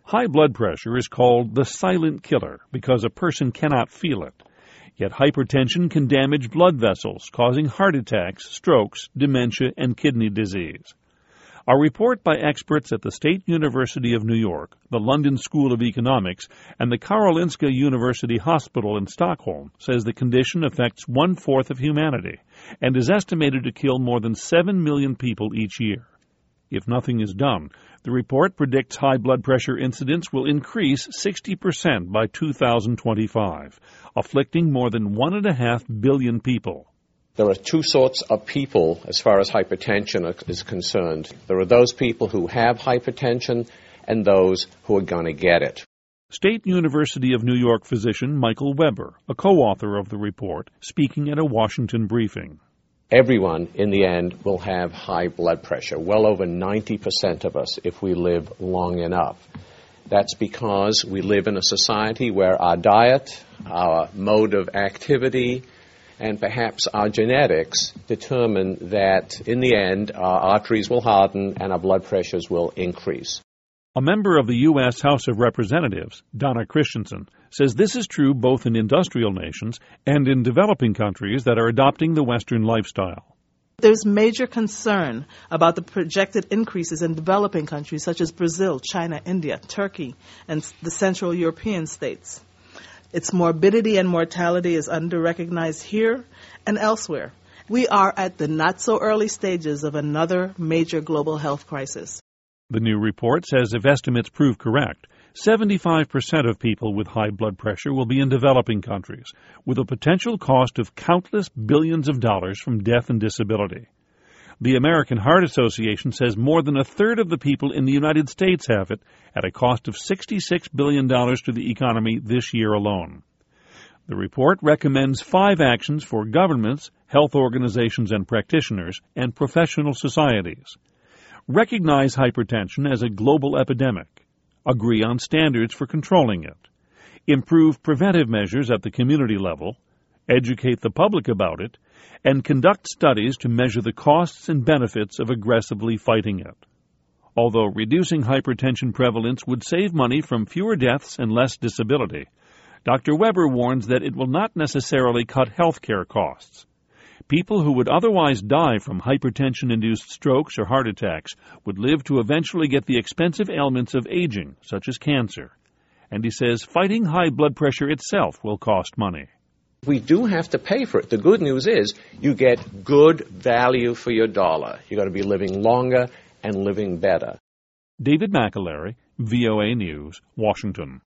High blood pressure is called the silent killer because a person cannot feel it. Yet hypertension can damage blood vessels, causing heart attacks, strokes, dementia, and kidney disease. A report by experts at the State University of New York, the London School of Economics, and the Karolinska University Hospital in Stockholm says the condition affects 1/4 of humanity and is estimated to kill more than 7 million people each year. If nothing is done, the report predicts high blood pressure incidence will increase 60% by 2025, afflicting more than 1.5 billion people. There are two sorts of people as far as hypertension is concerned. There are those people who have hypertension and those who are going to get it. State University of New York physician Michael Weber, a co-author of the report, speaking at a Washington briefing. Everyone, in the end, will have high blood pressure, well over 90% of us if we live long enough. That's because we live in a society where our diet, our mode of activity, and perhaps our genetics determine that, in the end, our arteries will harden and our blood pressures will increase. A member of the U.S. House of Representatives, Donna Christensen, says this is true both in industrial nations and in developing countries that are adopting the Western lifestyle. There's major concern about the projected increases in developing countries such as Brazil, China, India, Turkey, and the Central European states. Its morbidity and mortality is under-recognized here and elsewhere. We are at the not-so-early stages of another major global health crisis. The new report says if estimates prove correct, 75% of people with high blood pressure will be in developing countries, with a potential cost of countless billions of dollars from death and disability. The American Heart Association says more than 1/3 of the people in the United States have it, at a cost of $66 billion to the economy this year alone. The report recommends 5 actions for governments, health organizations and practitioners, and professional societies. Recognize hypertension as a global epidemic. Agree on standards for controlling it. Improve preventive measures at the community level. Educate the public about it, and conduct studies to measure the costs and benefits of aggressively fighting it. Although reducing hypertension prevalence would save money from fewer deaths and less disability, Dr. Weber warns that it will not necessarily cut health care costs. People who would otherwise die from hypertension-induced strokes or heart attacks would live to eventually get the expensive ailments of aging, such as cancer. And he says fighting high blood pressure itself will cost money. We do have to pay for it. The good news is you get good value for your dollar. You're going to be living longer and living better. David McAlery, VOA News, Washington.